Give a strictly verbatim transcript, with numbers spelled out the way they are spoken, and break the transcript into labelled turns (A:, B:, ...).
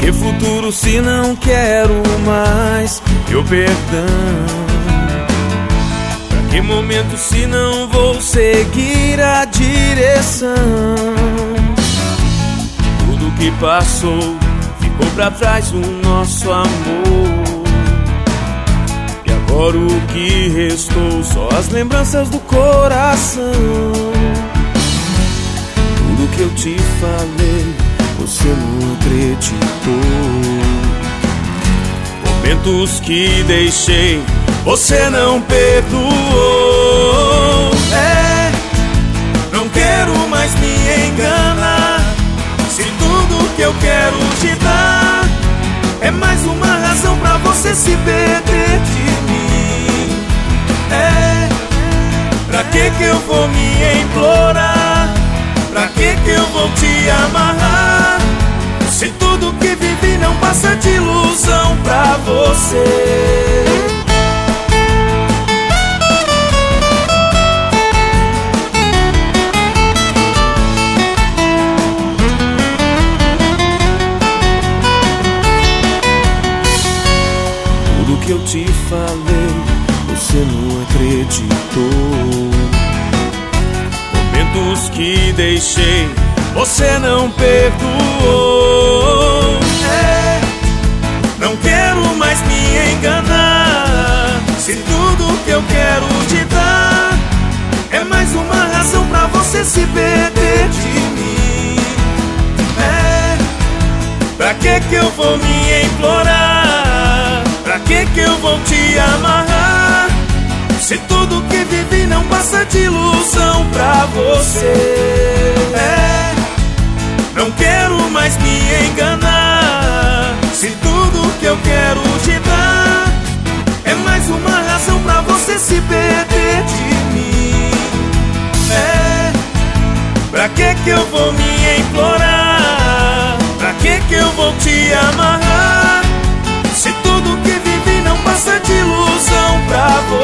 A: que futuro se não quero mais teu perdão? Pra que momento se não vou seguir a direção? Tudo que passou ficou pra trás o nosso amor, e agora o que restou só as lembranças do coração. Tudo que eu te falei você não acreditou. Momentos que deixei você não perdoou. É, não quero mais me enganar. Se tudo que eu quero te dar é mais uma razão pra você se perder de mim. É, pra que que eu vou me implorar? Pra que que eu vou te amarrar? Se tudo que vivi não passa de ilusão pra você. Tudo que eu te falei você não acreditou. Momentos que deixei você não perdoou. É, não quero mais me enganar. Se tudo que eu quero te dar é mais uma razão pra você se perder de mim. É, pra que que eu vou me implorar? Pra que que eu vou te amarrar? Se tudo que vivi não passa de ilusão pra você. É, não quero mais me enganar. Se tudo que eu quero te dar é mais uma razão pra você se perder de mim. É, pra que que eu vou me implorar? Pra que que eu vou te amarrar? Se tudo que vivi não passa de ilusão pra você.